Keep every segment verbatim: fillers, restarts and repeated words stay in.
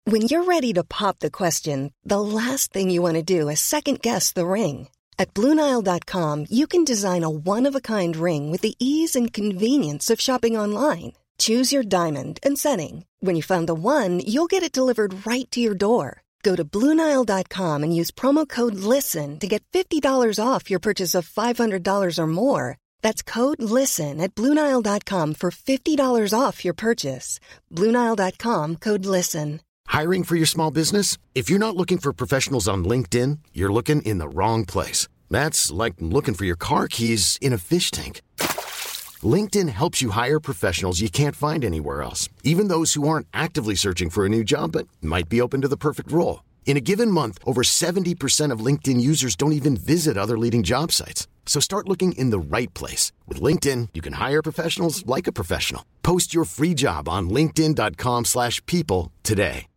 When you're ready to pop the question, the last thing you want to do is second-guess the ring. At Blue Nile dot com, you can design a one-of-a-kind ring with the ease and convenience of shopping online. Choose your diamond and setting. When you find the one, you'll get it delivered right to your door. Go to Blue Nile dot com and use promo code LISTEN to get fifty dollars off your purchase of five hundred dollars or more. That's code LISTEN at Blue Nile dot com for fifty dollars off your purchase. Blue Nile dot com, code LISTEN. Hiring for your small business? If you're not looking for professionals on LinkedIn, you're looking in the wrong place. That's like looking for your car keys in a fish tank. LinkedIn helps you hire professionals you can't find anywhere else, even those who aren't actively searching for a new job but might be open to the perfect role. In a given month, over seventy percent of LinkedIn users don't even visit other leading job sites. So start looking in the right place. With LinkedIn, you can hire professionals like a professional. Post your free job on linkedin dot com slash people today.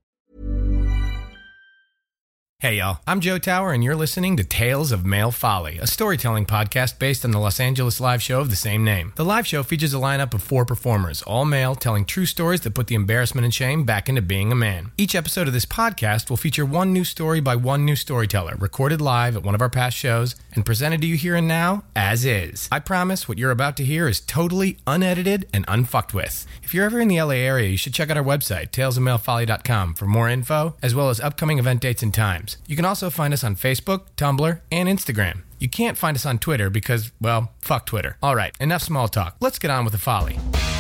Hey y'all, I'm Joe Tower and you're listening to Tales of Male Folly, a storytelling podcast based on the Los Angeles live show of the same name. The live show features a lineup of four performers, all male, telling true stories that put the embarrassment and shame back into being a man. Each episode of this podcast will feature one new story by one new storyteller, recorded live at one of our past shows and presented to you here and now as is. I promise what you're about to hear is totally unedited and unfucked with. If you're ever in the L A area, you should check out our website, tales of male folly dot com, for more info, as well as upcoming event dates and times. You can also find us on Facebook, Tumblr, and Instagram. You can't find us on Twitter because, well, fuck Twitter. All right, enough small talk. Let's get on with the folly.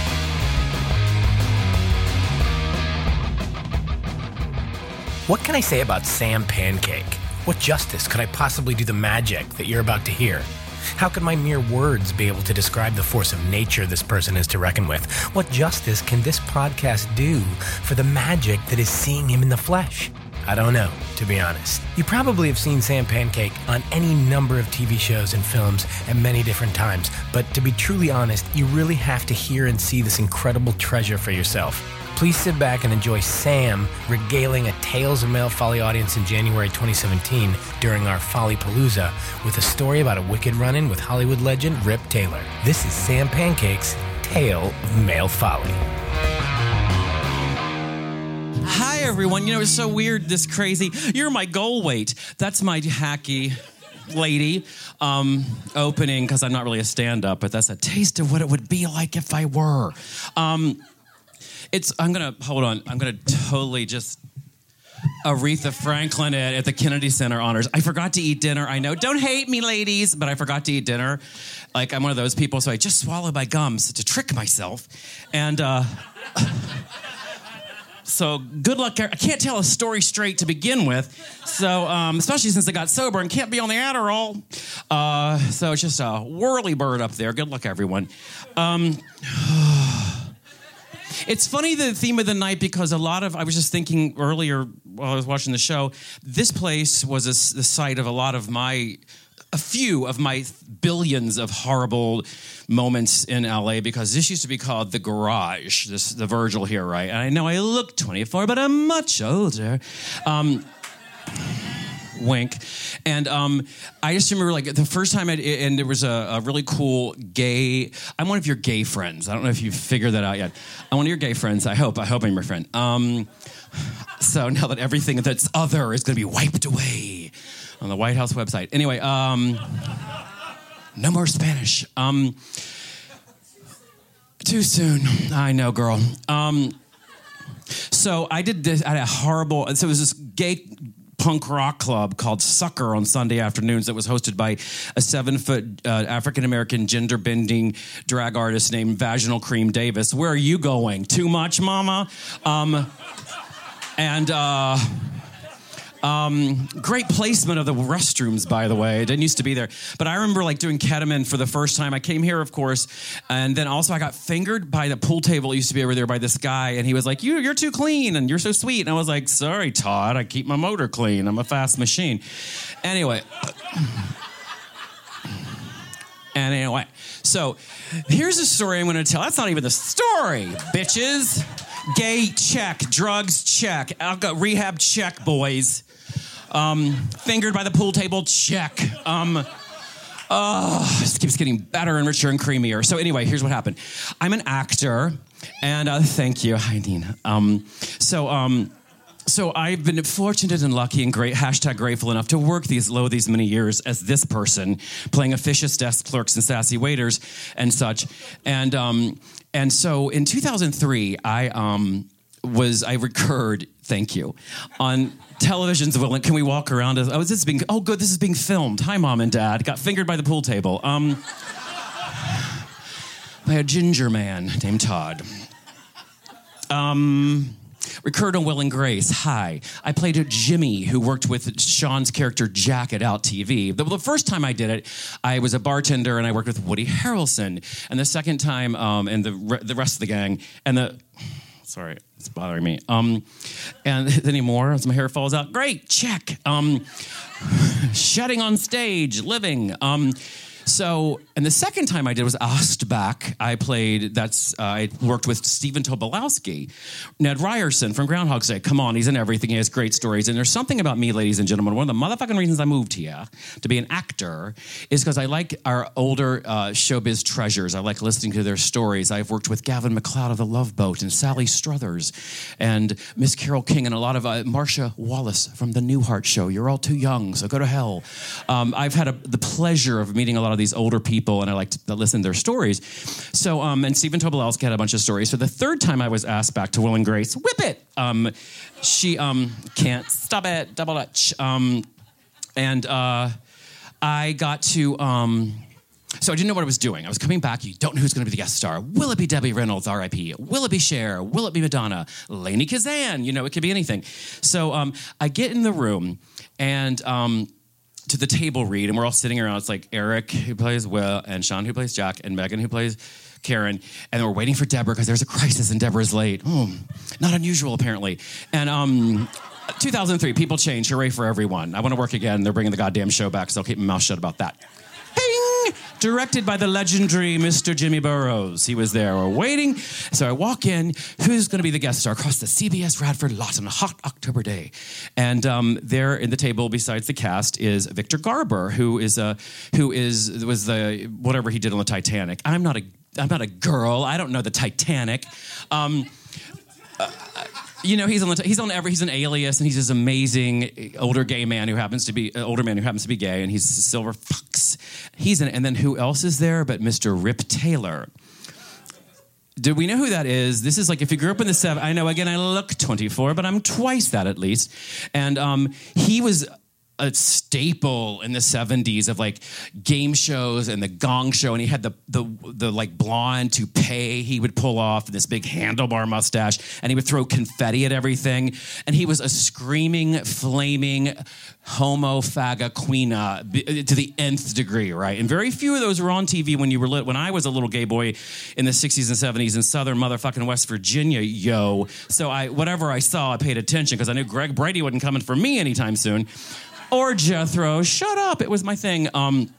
What can I say about Sam Pancake? What justice could I possibly do the magic that you're about to hear? How could my mere words be able to describe the force of nature this person is to reckon with? What justice can this podcast do for the magic that is seeing him in the flesh? I don't know, to be honest. You probably have seen Sam Pancake on any number of T V shows and films at many different times, but to be truly honest, you really have to hear and see this incredible treasure for yourself. Please sit back and enjoy Sam regaling a Tales of Male Folly audience in January twenty seventeen during our Follypalooza with a story about a wicked run-in with Hollywood legend Rip Taylor. This is Sam Pancake's Tale of Male Folly. Hi, everyone. You know, it's so weird, this crazy... You're my goal weight. That's my hacky lady um, opening, because I'm not really a stand-up, but that's a taste of what it would be like if I were. Um, it's... I'm going to... Hold on. I'm going to totally just... Aretha Franklin at, at the Kennedy Center honors. I forgot to eat dinner. I know. Don't hate me, ladies, but I forgot to eat dinner. Like, I'm one of those people, so I just swallow my gums to trick myself. And, uh... So good luck. I can't tell a story straight to begin with. So, um, especially since I got sober and can't be on the Adderall. Uh, so it's just a whirly bird up there. Good luck, everyone. Um, it's funny, the theme of the night, because a lot of, I was just thinking earlier while I was watching the show, this place was a, the site of a lot of my, a few of my billions of horrible moments in L A, because this used to be called The Garage, this the Virgil here, right? And I know I look twenty-four, but I'm much older. Um, wink. And um, I just remember, like, the first time, I'd, and there was a, a really cool gay, I'm one of your gay friends. I don't know if you've figured that out yet. I'm one of your gay friends. I hope. I hope I'm your friend. Um, so now that everything that's other is going to be wiped away on the White House website. Anyway, um, no more Spanish. Um, too soon. I know, girl. Um, so I did this at a horrible, so it was this gay punk rock club called Sucker on Sunday afternoons that was hosted by a seven-foot uh, African-American gender-bending drag artist named Vaginal Cream Davis. Where are you going? Too much, mama? Um, and... Uh, Um, great placement of the restrooms, by the way. It didn't used to be there. But I remember, like, doing ketamine for the first time. I came here, of course, and then also I got fingered by the pool table that used to be over there by this guy, and he was like, you, you're too clean, and you're so sweet. And I was like, sorry, Todd, I keep my motor clean. I'm a fast machine. Anyway. And anyway, so here's a story I'm going to tell. That's not even the story, bitches. Gay, check. Drugs, check. Alcohol, rehab, check, boys. Um, fingered by the pool table, check. Um, oh, this keeps getting better and richer and creamier. So anyway, here's what happened. I'm an actor, and uh, thank you. Hi, Nina. Um, so, um, So I've been fortunate and lucky and great, hashtag grateful enough to work these low these many years as this person, playing officious desk clerks and sassy waiters and such. And um, and so in two thousand three, I um, was I recurred, thank you, on television's Will and Can we walk around? Oh, this is being oh good, this is being filmed. Hi, Mom and Dad. Got fingered by the pool table. Um, by a ginger man named Todd. Um. Recurred on Will and Grace. Hi. I played a Jimmy who worked with Sean's character Jack at Out T V. The, the first time I did it, I was a bartender and I worked with Woody Harrelson. And the second time, um, and the re- the rest of the gang, and the... Sorry, it's bothering me. Um, and any more as my hair falls out? Great, check. Um, shedding on stage, living. Um, So, and the second time I did was Ostback. I played, that's, uh, I worked with Stephen Tobolowsky, Ned Ryerson from Groundhog Day. Come on, he's in everything. He has great stories. And there's something about me, ladies and gentlemen, one of the motherfucking reasons I moved here to be an actor is because I like our older uh, showbiz treasures. I like listening to their stories. I've worked with Gavin MacLeod of The Love Boat and Sally Struthers and Miss Carole King and a lot of uh, Marcia Wallace from The Newhart Show. You're all too young, so go to hell. Um, I've had a, the pleasure of meeting a lot of these older people, and I like to listen to their stories. So, um, and Stephen Tobolowsky had a bunch of stories. So the third time I was asked back to Will and Grace, whip it. Um, she um, can't stop it, double dutch. Um, and uh, I got to, um, so I didn't know what I was doing. I was coming back. You don't know who's going to be the guest star. Will it be Debbie Reynolds, R I P? Will it be Cher? Will it be Madonna? Lainey Kazan? You know, it could be anything. So um, I get in the room, and um, to the table read, and we're all sitting around. It's like Eric, who plays Will, and Sean, who plays Jack, and Megan, who plays Karen. And we're waiting for Deborah because there's a crisis and Deborah's late. Oh, not unusual, apparently. And um, two thousand three, people change. Hooray for everyone. I want to work again. They're bringing the goddamn show back, so I'll keep my mouth shut about that. Bing! Directed by the legendary Mister Jimmy Burrows. He was there. We're waiting. So I walk in. Who's going to be the guest star? Across the C B S Radford lot on a hot October day. And um, there in the table besides the cast is Victor Garber, who is a who is was the whatever he did on the Titanic. I'm not a I'm not a girl. I don't know the Titanic. Um, uh, You know, he's on the he's on every he's an alias, and he's this amazing older gay man who happens to be uh, older man who happens to be gay, and he's a silver fox. He's in it, and then who else is there but Mister Rip Taylor? Do we know who that is? This is like if you grew up in the seventies. I know, again, I look twenty-four, but I'm twice that at least. And um, he was a staple in the seventies of like game shows and the Gong Show, and he had the the the like blonde toupee he would pull off and this big handlebar mustache, and he would throw confetti at everything, and he was a screaming, flaming homo faga queena to the nth degree, right? And very few of those were on T V when you were lit. When I was a little gay boy in the sixties and seventies in southern motherfucking West Virginia, yo. So I whatever I saw, I paid attention because I knew Greg Brady wasn't coming for me anytime soon. Or Jethro, shut up. It was my thing. Um,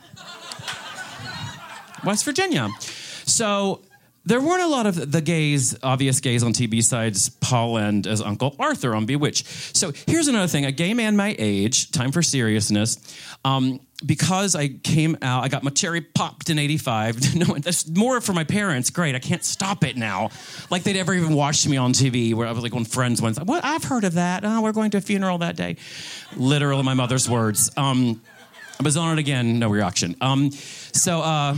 West Virginia. So there weren't a lot of the gays, obvious gays on T V besides Paul and as Uncle Arthur on Bewitched. So here's another thing. A gay man my age, time for seriousness, um, because I came out, I got my cherry popped in eighty-five. No, that's more for my parents. Great, I can't stop it now. Like they'd ever even watched me on T V, where I was like when friends went, well, I've heard of that. Oh, we're going to a funeral that day. Literally my mother's words. Um, I was on it again, no reaction. Um, so, uh,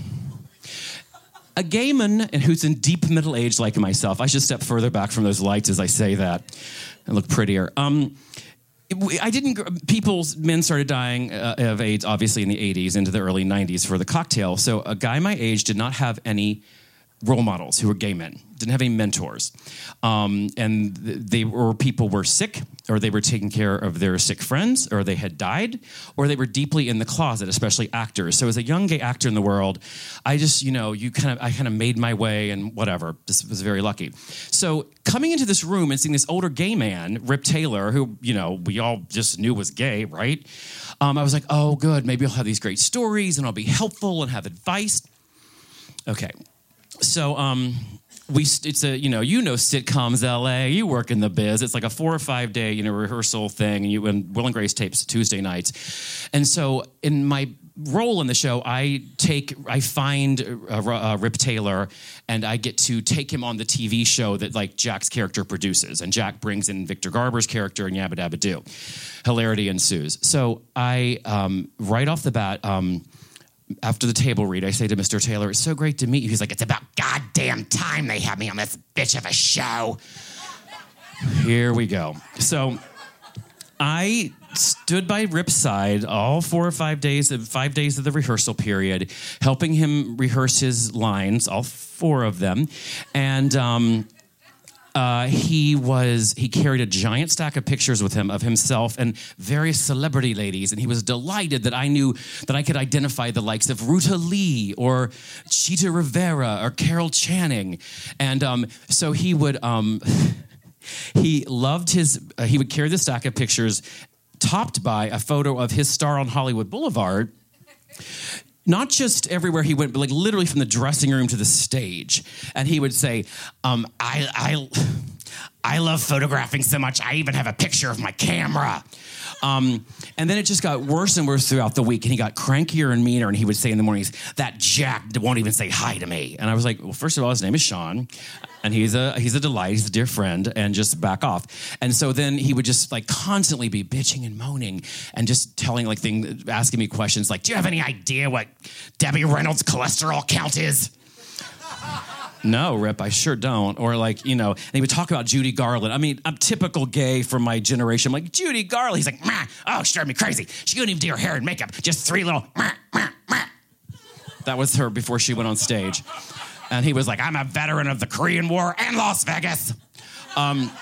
a gay man who's in deep middle age like myself, I should step further back from those lights as I say that and look prettier. Um, I didn't, people, men started dying uh, of AIDS, obviously, in the eighties into the early nineties for the cocktail. So a guy my age did not have any role models who were gay men, didn't have any mentors. Um, and they were, people were sick, or they were taking care of their sick friends, or they had died, or they were deeply in the closet, especially actors. So as a young gay actor in the world, I just, you know, you kind of, I kind of made my way and whatever. This was very lucky. So coming into this room and seeing this older gay man, Rip Taylor, who, you know, we all just knew was gay, right? Um, I was like, oh, good, maybe I'll have these great stories and I'll be helpful and have advice. Okay. So, um, we, it's a, you know, you know, sitcoms L A, you work in the biz. It's like a four or five day, you know, rehearsal thing. And you, and Will and Grace tapes Tuesday nights. And so in my role in the show, I take, I find uh, uh, Rip Taylor, and I get to take him on the T V show that like Jack's character produces, and Jack brings in Victor Garber's character, and yabba dabba do. Hilarity ensues. So I, um, right off the bat, um, after the table read, I say to Mister Taylor, "It's so great to meet you." He's like, "It's about goddamn time they have me on this bitch of a show." Here we go. So I stood by Rip's side all four or five days, five days of the rehearsal period, helping him rehearse his lines, all four of them. And um, uh, he was he carried a giant stack of pictures with him of himself and various celebrity ladies. And he was delighted that I knew that I could identify the likes of Ruta Lee or Cheetah Rivera or Carol Channing. And um, so he would... Um, he loved his... Uh, he would carry the stack of pictures topped by a photo of his star on Hollywood Boulevard, not just everywhere he went, but like literally from the dressing room to the stage. And he would say, um, I, I, I love photographing so much, I even have a picture of my camera. Um, and then it just got worse and worse throughout the week, and he got crankier and meaner, and he would say in the mornings, "That Jack won't even say hi to me." And I was like, well, first of all, his name is Sean, and he's a he's a delight, he's a dear friend, and just back off. And so then he would just like constantly be bitching and moaning and just telling like things, asking me questions like, "Do you have any idea what Debbie Reynolds' cholesterol count is?" No, Rip, I sure don't. Or like, you know, and he would talk about Judy Garland. I mean, I'm typical gay from my generation. I'm like, Judy Garland. He's like, "Meh. Oh, she drove me crazy. She couldn't even do her hair and makeup. Just three little meh, meh, meh." That was her before she went on stage. And he was like, "I'm a veteran of the Korean War and Las Vegas." Um,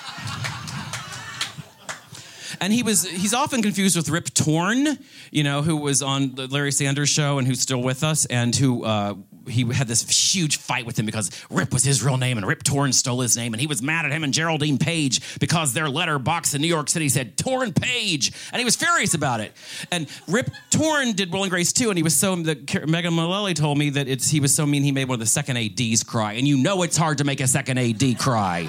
and he was, he's often confused with Rip Torn, you know, who was on the Larry Sanders Show and who's still with us, and who, uh, he had this huge fight with him because Rip was his real name and Rip Torn stole his name, and he was mad at him and Geraldine Page because their letterbox in New York City said Torn Page, and he was furious about it. And Rip Torn did Will and Grace too, and he was so, the, Megan Mullally told me that it's he was so mean he made one of the second A Ds cry, and you know it's hard to make a second A D cry.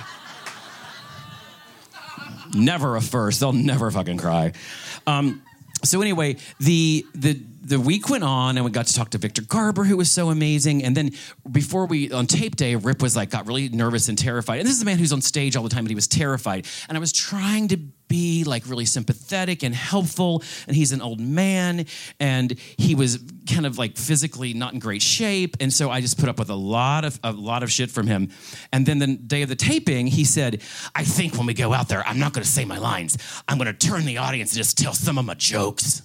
Never a first. They'll never fucking cry. Um, so anyway, the the the week went on, and we got to talk to Victor Garber, who was so amazing. And then before we, on tape day, Rip was like, got really nervous and terrified. And this is a man who's on stage all the time, and he was terrified. And I was trying to be like really sympathetic and helpful. And he's an old man, and he was kind of like physically not in great shape. And so I just put up with a lot of a lot of shit from him. And then the day of the taping, he said, "I think when we go out there, I'm not going to say my lines. I'm going to turn the audience and just tell some of my jokes."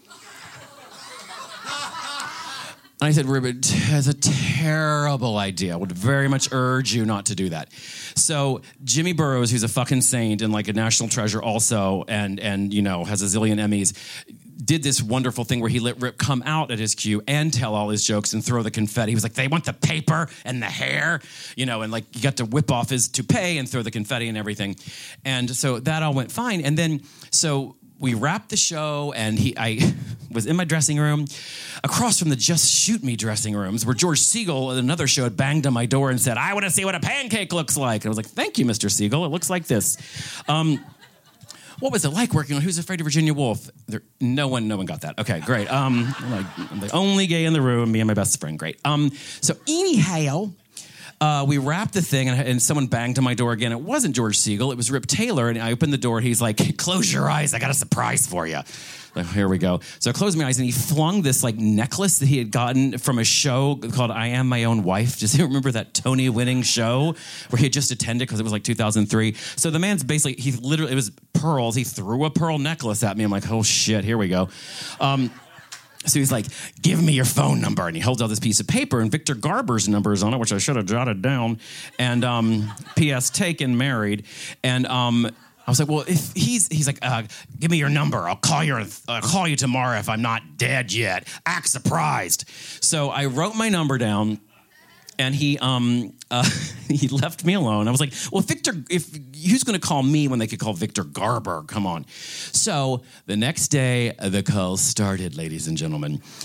And I said, "Rip, that's a terrible idea. I would very much urge you not to do that." So Jimmy Burrows, who's a fucking saint and like a national treasure also, and and you know has a zillion Emmys, did this wonderful thing where he let Rip come out at his cue and tell all his jokes and throw the confetti. He was like, "They want the paper and the hair," you know, and like he got to whip off his toupee and throw the confetti and everything. And so that all went fine. And then so we wrapped the show, and he I was in my dressing room across from the Just Shoot Me dressing rooms, where George Segal at another show had banged on my door and said, "I want to see what a pancake looks like." And I was like, "Thank you, Mister Segal. It looks like this." Um, what was it like working on Who's Afraid of Virginia Woolf? There, no one, no one got that. Okay, great. Um, I'm, like, I'm the only gay in the room, me and my best friend. Great. Um, so anyhow, Uh, we wrapped the thing, and, and someone banged on my door again. It wasn't George Segal. It was Rip Taylor, and I opened the door, and he's like, "Close your eyes. I got a surprise for you." Like, here we go. So I closed my eyes, and he flung this like necklace that he had gotten from a show called I Am My Own Wife. Does you remember that Tony-winning show where he had just attended because it was like two thousand three? So the man's basically, he literally, it was pearls. He threw a pearl necklace at me. I'm like, oh, shit, here we go. Um, So he's like, "Give me your phone number." And he holds out this piece of paper, and Victor Garber's number is on it, which I should have jotted down. And um, P S taken, married. And um, I was like, well, if he's he's like, uh, "Give me your number. I'll call you. I'll call you tomorrow if I'm not dead yet. Act surprised." So I wrote my number down. And he um uh, he left me alone. I was like, well, Victor, if who's going to call me when they could call Victor Garber? Come on. So the next day, the calls started, ladies and gentlemen.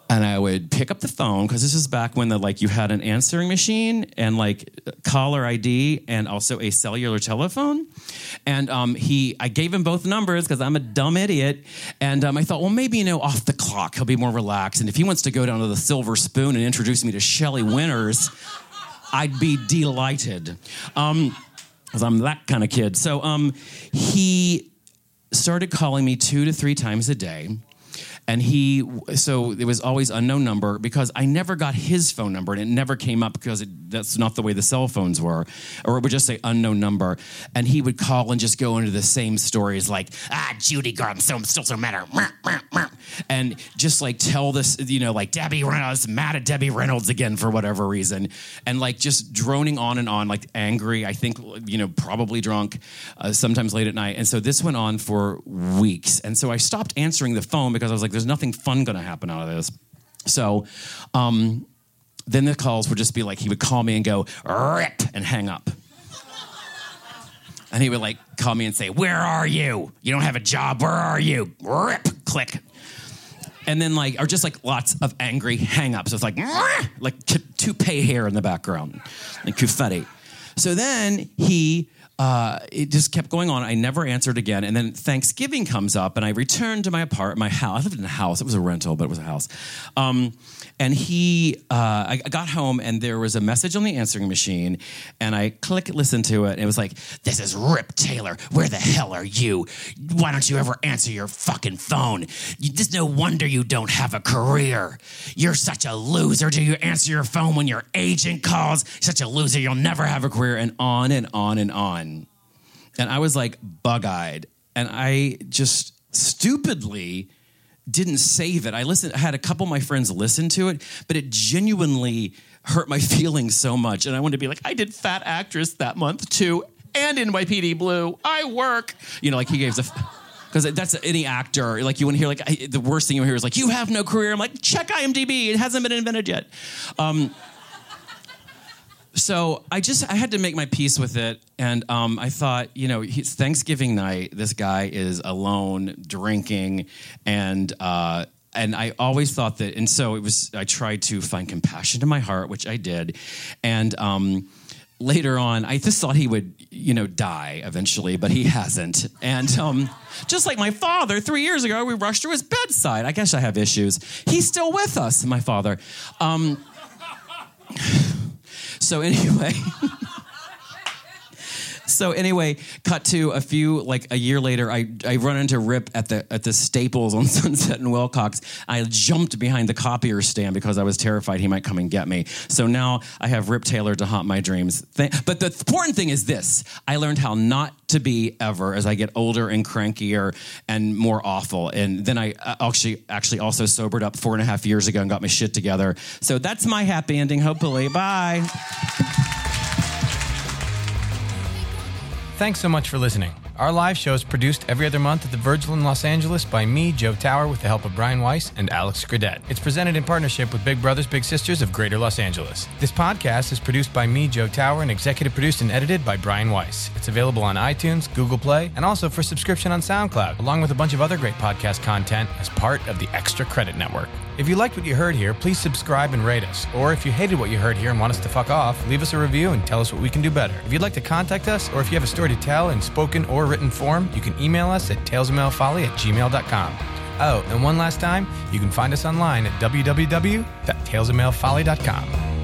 And I would pick up the phone, because this is back when the like you had an answering machine and like caller I D and also a cellular telephone. And um, he, I gave him both numbers because I'm a dumb idiot. And um, I thought, well, maybe, you know, off the clock, he'll be more relaxed. And if he wants to go down to the Silver Spoon and introduce me to Shelley Winters, I'd be delighted. Um, because I'm that kind of kid. So um, he started calling me two to three times a day. And he, so it was always unknown number, because I never got his phone number, and it never came up because it, that's not the way the cell phones were. Or it would just say unknown number. And he would call and just go into the same stories like, ah, Judy Garland, so still so mad at her. And just like tell this, you know, like Debbie Reynolds, mad at Debbie Reynolds again for whatever reason. And like just droning on and on, like angry, I think, you know, probably drunk, uh, sometimes late at night. And so this went on for weeks. And so I stopped answering the phone because I was like, there's nothing fun going to happen out of this. So um, then the calls would just be like, he would call me and go, rip, and hang up. And he would like call me and say, where are you? You don't have a job. Where are you? Rip, click. And then like, or just like lots of angry hang-ups. So it's like, like toupee hair in the background, like confetti. So then he... Uh, it just kept going on. I never answered again. And then Thanksgiving comes up, and I returned to my apartment, my house. I lived in a house. It was a rental, but it was a house. Um, and he, uh, I got home, and there was a message on the answering machine, and I click, listened to it, and it was like, this is Rip Taylor. Where the hell are you? Why don't you ever answer your fucking phone? You, there's no wonder you don't have a career. You're such a loser. Do you answer your phone when your agent calls? You're such a loser. You'll never have a career, and on and on and on. And I was like bug-eyed, and I just stupidly didn't save it. I listened. I had a couple of my friends listen to it, but it genuinely hurt my feelings so much. And I wanted to be like, I did Fat Actress that month too, and N Y P D Blue. I work. You know, like he gave the... Because that's any actor. Like you want to hear, like I, the worst thing you hear is like, you have no career. I'm like, check I M D B. It hasn't been invented yet. Um, So I just, I had to make my peace with it. And um, I thought, you know, it's Thanksgiving night. This guy is alone, drinking. And uh, and I always thought that, and so it was, I tried to find compassion in my heart, which I did. And um, later on, I just thought he would, you know, die eventually, but he hasn't. And um, just like my father, three years ago, we rushed to his bedside. I guess I have issues. He's still with us, my father. Um So anyway, so anyway, cut to a few, like a year later, I, I run into Rip at the at the Staples on Sunset and Wilcox. I jumped behind the copier stand because I was terrified he might come and get me. So now I have Rip Taylor to haunt my dreams. But the important thing is this. I learned how not to be ever as I get older and crankier and more awful. And then I actually actually also sobered up four and a half years ago and got my shit together. So that's my happy ending, hopefully. Bye. Thanks so much for listening. Our live show is produced every other month at the Virgil in Los Angeles by me, Joe Tower, with the help of Brian Weiss and Alex Gradette. It's presented in partnership with Big Brothers Big Sisters of Greater Los Angeles. This podcast is produced by me, Joe Tower, and executive produced and edited by Brian Weiss. It's available on iTunes, Google Play, and also for subscription on SoundCloud, along with a bunch of other great podcast content as part of the Extra Credit Network. If you liked what you heard here, please subscribe and rate us. Or if you hated what you heard here and want us to fuck off, leave us a review and tell us what we can do better. If you'd like to contact us, or if you have a story to tell in spoken or written form, you can email us at tales of male folly at gmail dot com. Oh, and one last time, you can find us online at w w w dot tales of male folly dot com.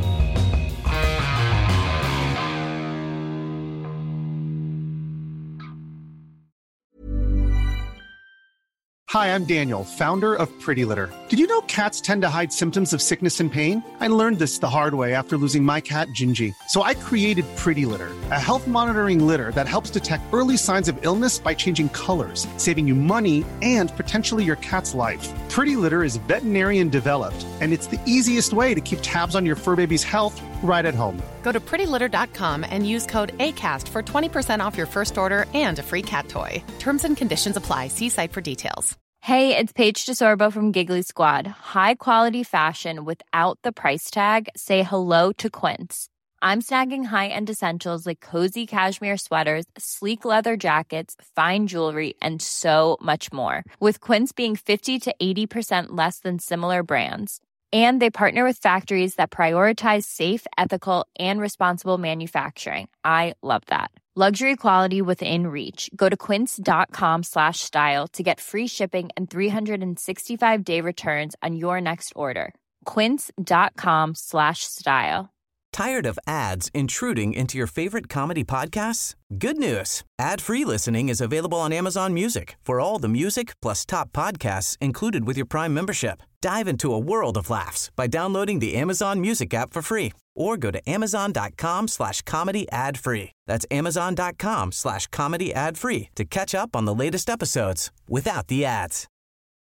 Hi, I'm Daniel, founder of Pretty Litter. Did you know cats tend to hide symptoms of sickness and pain? I learned this the hard way after losing my cat, Gingy. So I created Pretty Litter, a health monitoring litter that helps detect early signs of illness by changing colors, saving you money and potentially your cat's life. Pretty Litter is veterinarian developed, and it's the easiest way to keep tabs on your fur baby's health right at home. Go to pretty litter dot com and use code ACAST for twenty percent off your first order and a free cat toy. Terms and conditions apply. See site for details. Hey, it's Paige DeSorbo from Giggly Squad. High quality fashion without the price tag. Say hello to Quince. I'm snagging high-end essentials like cozy cashmere sweaters, sleek leather jackets, fine jewelry, and so much more. With Quince being fifty to eighty percent less than similar brands. And they partner with factories that prioritize safe, ethical, and responsible manufacturing. I love that. Luxury quality within reach. Go to quince.com slash style to get free shipping and three sixty-five day returns on your next order. Quince.com slash style. Tired of ads intruding into your favorite comedy podcasts? Good news. Ad-free listening is available on Amazon Music for all the music plus top podcasts included with your Prime membership. Dive into a world of laughs by downloading the Amazon Music app for free or go to amazon.com slash comedy ad free. That's amazon.com slash comedy ad free to catch up on the latest episodes without the ads.